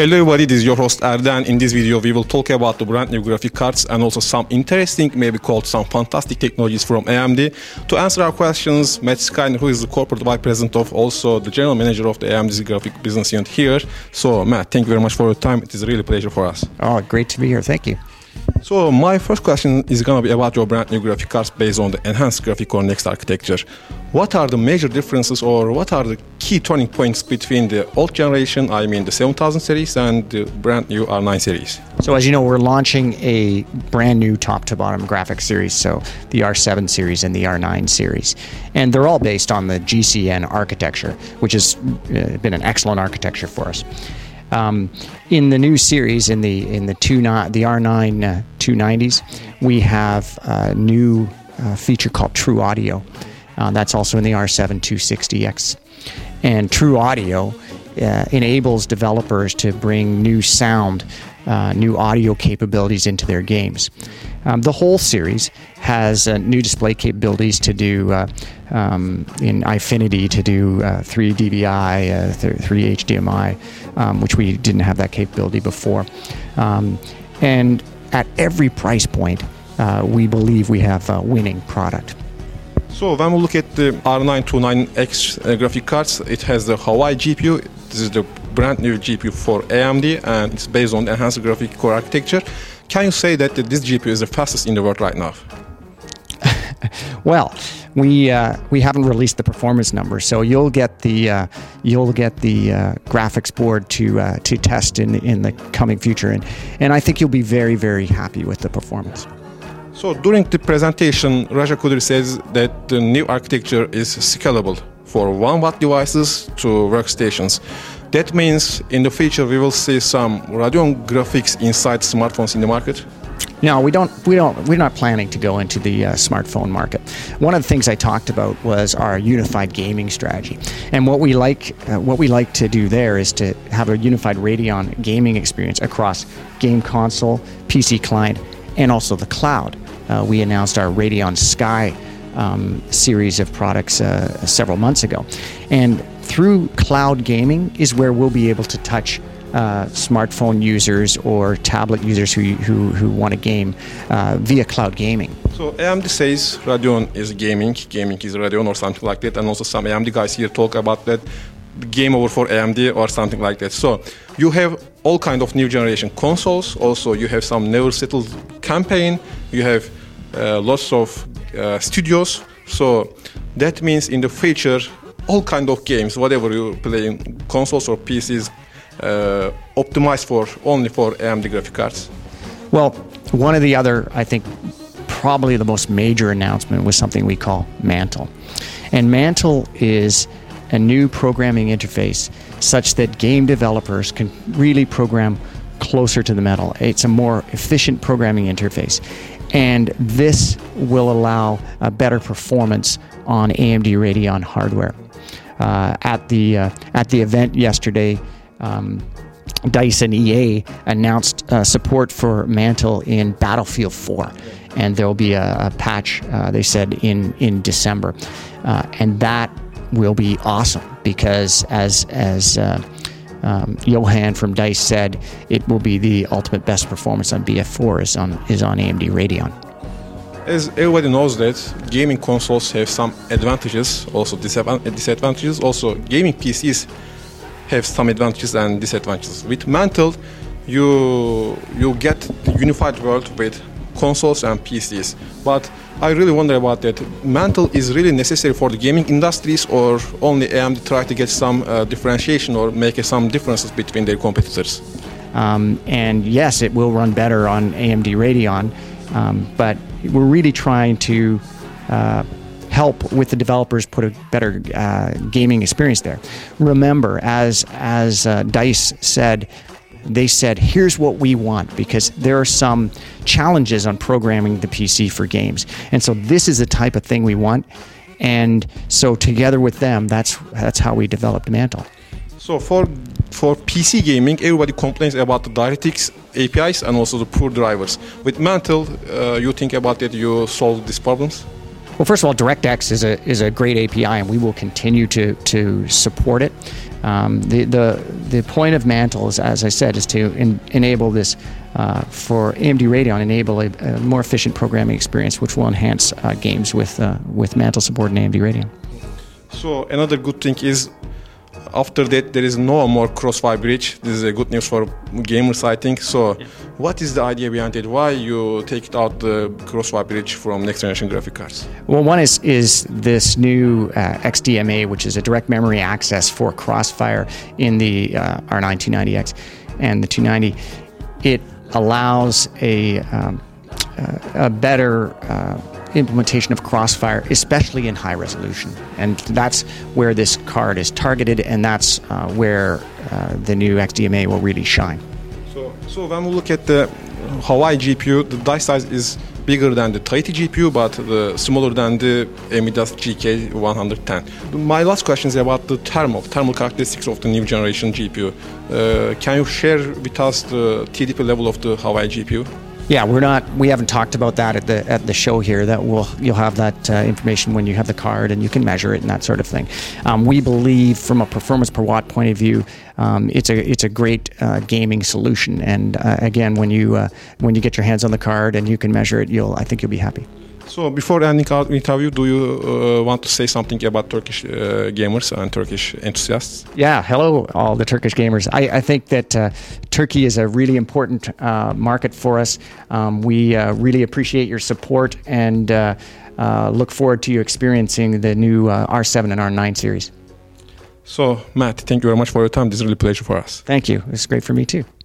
Hello everybody, this is your host Erden. In this video we will talk about the brand new graphic cards and also some interesting, maybe called some fantastic technologies from AMD. To answer our questions, Matt Skyner, who is the corporate vice president of also the general manager of the AMD's graphic business unit here. So Matt, thank you very much for your time. It is really a pleasure for us. Oh, great to be here. Thank you. So my first question is going to be about your brand new graphic cards based on the enhanced graphic or next architecture. What are the major differences or what are the key turning points between the old generation, I mean the 7000 series, and the brand new R9 series? So as you know, we're launching a brand new top to bottom graphic series, so the R7 series and the R9 series. And they're all based on the GCN architecture, which has been an excellent architecture for us. In the new series, in the R9 290s, we have a new feature called True Audio. That's also in the R7 260X. And True Audio enables developers to bring new sound, new audio capabilities into their games. The whole series has new display capabilities to do in Eyefinity to do 3 dBi, 3 HDMI, which we didn't have that capability before. And at every price point, we believe we have a winning product. So when we look at the R9 29X graphic cards, it has the Hawaii GPU. This is the brand new GPU for AMD, and it's based on enhanced graphic core architecture. Can you say that this GPU is the fastest in the world right now? Well, we haven't released the performance numbers, so you'll get the graphics board to test in the coming future, and I think you'll be very, very happy with the performance. So during the presentation, Raja Koduri says that the new architecture is scalable for 1 watt devices to workstations. That means in the future we will see some Radeon graphics inside smartphones in the market? No, we're not planning to go into the smartphone market. One of the things I talked about was our unified gaming strategy. And what we like to do there is to have a unified Radeon gaming experience across game console, PC client, and also the cloud. We announced our Radeon Sky series of products several months ago. And through cloud gaming is where we'll be able to touch smartphone users or tablet users who want to game via cloud gaming. So AMD says Radeon is gaming is Radeon or something like that, and also some AMD guys here talk about that game over for AMD or something like that. So you have all kind of new generation consoles, also you have some never settled campaign, you have lots of studios, so that means in the future all kind of games, whatever you play in consoles or PCs, optimized only for AMD graphic cards. Well, one of the other, I think, probably the most major announcement was something we call Mantle. And Mantle is a new programming interface such that game developers can really program closer to the metal. It's a more efficient programming interface. And this will allow a better performance on AMD Radeon hardware. At the event yesterday, DICE and EA announced support for Mantle in Battlefield 4, and there will be a patch, they said, in December. And that will be awesome because as Johan from DICE said, it will be the ultimate best performance on BF4 is on AMD Radeon. As everybody knows that gaming consoles have some advantages, also disadvantages. Also, gaming PCs have some advantages and disadvantages. With Mantle, you get the unified world with consoles and PCs. But I really wonder about that. Mantle is really necessary for the gaming industries, or only AMD try to get some differentiation or make some differences between their competitors? And yes, it will run better on AMD Radeon, but we're really trying to help with the developers put a better gaming experience there. Remember, as DICE said, they said, here's what we want, because there are some challenges on programming the PC for games. And so this is the type of thing we want. And so together with them, that's how we developed Mantle. So for PC gaming, everybody complains about the DirectX APIs and also the poor drivers. With Mantle, you think about that you solve these problems? Well, first of all, DirectX is a great API, and we will continue to support it. The point of Mantle is, as I said, is to enable this for AMD Radeon, enable a more efficient programming experience, which will enhance games with Mantle support in AMD Radeon. So another good thing is, after that, there is no more Crossfire Bridge. This is a good news for gamers, I think. So, what is the idea behind it? Why you take out the Crossfire Bridge from next generation graphic cards? Well, one is this new XDMA, which is a direct memory access for Crossfire in the R9 290X and the 290. It allows a better implementation of Crossfire, especially in high resolution, and that's where this card is targeted, and that's where the new XDMA will really shine. So when we look at the Hawaii GPU, the die size is bigger than the Tahiti GPU, but smaller than the NVIDIA's GK110. My last question is about the thermal characteristics of the new generation GPU. Can you share with us the TDP level of the Hawaii GPU? Yeah, we haven't talked about that at the show here. You'll have that information when you have the card and you can measure it and that sort of thing. We believe, from a performance per watt point of view, it's a great gaming solution. And again, when you get your hands on the card and you can measure it, I think you'll be happy. So before ending our interview, do you want to say something about Turkish gamers and Turkish enthusiasts? Yeah, hello all the Turkish gamers. I think that Turkey is a really important market for us. We really appreciate your support and look forward to you experiencing the new R7 and R9 series. So Matt, thank you very much for your time. This is really a pleasure for us. Thank you. It's great for me too.